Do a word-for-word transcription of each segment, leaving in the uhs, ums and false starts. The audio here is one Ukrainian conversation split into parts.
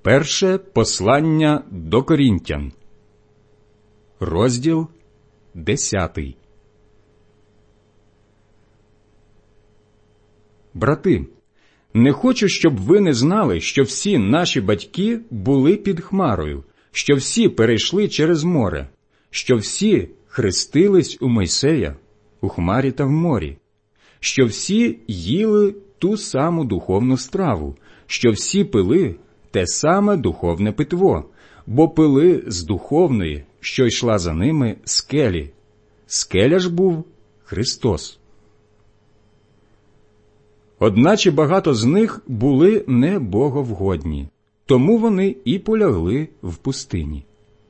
Перше послання до Корінтян, розділ десятий. Брати, не хочу, щоб ви не знали, що всі наші батьки були під хмарою, що всі перейшли через море, що всі хрестились у Мойсея, у хмарі та в морі, що всі їли ту саму духовну страву, що всі пили те саме духовне питво, бо пили з духовної, що йшла за ними, скелі. Скеля ж був Христос. Одначе багато з них були не боговгодні, тому вони і полягли в пустині.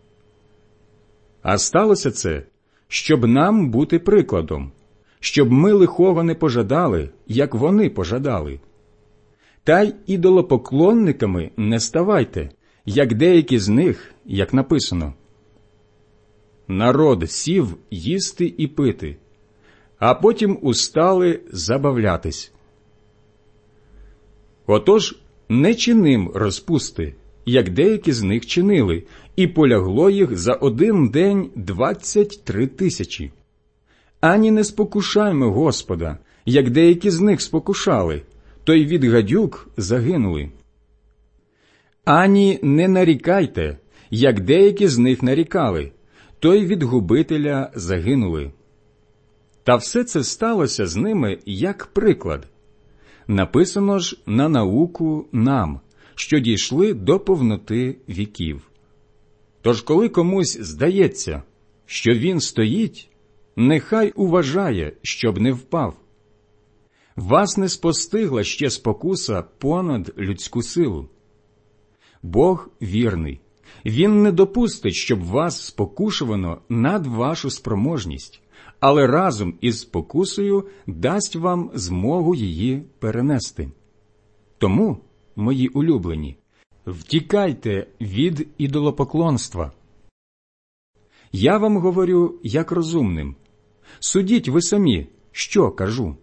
А сталося це, щоб нам бути прикладом, щоб ми лихого не пожадали, як вони пожадали. Та й ідолопоклонниками не ставайте, як деякі з них, як написано. Народ сів їсти і пити, а потім устали забавлятись. Отож, не чиним розпусти, як деякі з них чинили, і полягло їх за один день двадцять три тисячі. Ані не спокушаймо Господа, як деякі з них спокушали, то й від гадюк загинули. Ані не нарікайте, як деякі з них нарікали, то й від губителя загинули. Та все це сталося з ними як приклад. Написано ж на науку нам, що дійшли до повноти віків. Тож коли комусь здається, що він стоїть, нехай уважає, щоб не впав. Вас не спостигла ще спокуса понад людську силу. Бог вірний. Він не допустить, щоб вас спокушувано над вашу спроможність, але разом із спокусою дасть вам змогу її перенести. Тому, мої улюблені, втікайте від ідолопоклонства. Я вам говорю як розумним. Судіть ви самі, що кажу.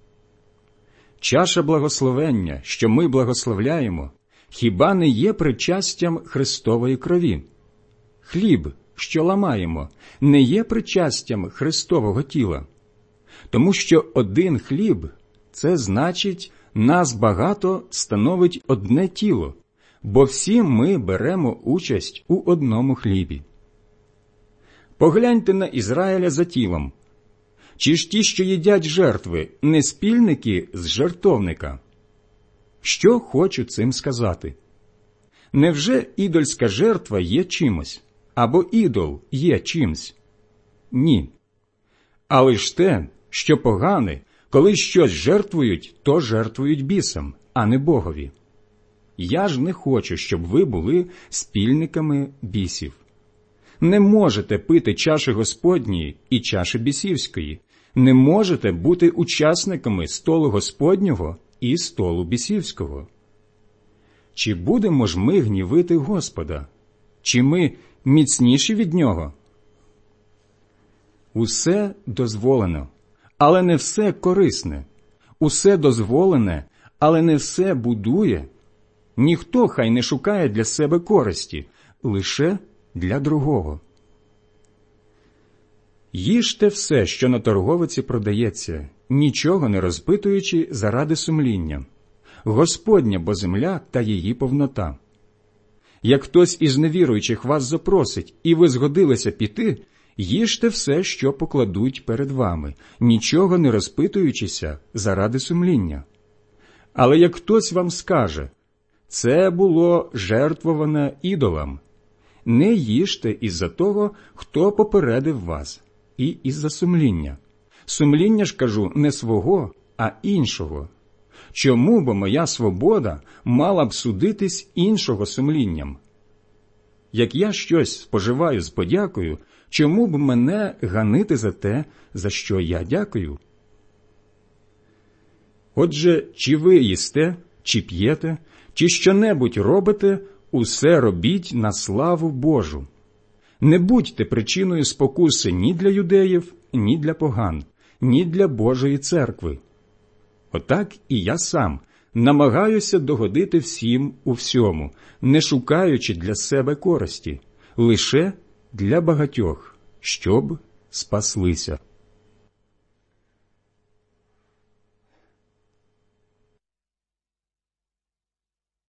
Чаша благословення, що ми благословляємо, хіба не є причастям Христової крові? Хліб, що ламаємо, не є причастям Христового тіла. Тому що один хліб – це значить, нас багато становить одне тіло, бо всі ми беремо участь у одному хлібі. Погляньте на Ізраїля за тілом. Чи ж ті, що їдять жертви, не спільники з жертовника? Що хочу цим сказати? Невже ідольська жертва є чимось? Або ідол є чимсь? Ні. Але ж те, що погане, коли щось жертвують, то жертвують бісам, а не Богові. Я ж не хочу, щоб ви були спільниками бісів. Не можете пити чаші Господньої і чаші бісівської. Не можете бути учасниками столу Господнього і столу бісівського. Чи будемо ж ми гнівити Господа? Чи ми міцніші від Нього? Усе дозволено, але не все корисне. Усе дозволене, але не все будує. Ніхто хай не шукає для себе користі, лише для другого. Їжте все, що на торговиці продається, нічого не розпитуючи заради сумління. Господня бо земля та її повнота. Як хтось із невіруючих вас запросить, і ви згодилися піти, їжте все, що покладуть перед вами, нічого не розпитуючися заради сумління. Але як хтось вам скаже, це було жертвоване ідолам, не їжте із-за того, хто попередив вас, і із-за сумління. Сумління ж, кажу, не свого, а іншого. Чому бо моя свобода мала б судитись іншого сумлінням? Як я щось споживаю з подякою, чому б мене ганити за те, за що я дякую? Отже, чи ви їсте, чи п'єте, чи що-небудь робите, усе робіть на славу Божу. Не будьте причиною спокуси ні для юдеїв, ні для поган, ні для Божої церкви. Отак і я сам намагаюся догодити всім у всьому, не шукаючи для себе користі, лише для багатьох, щоб спаслися.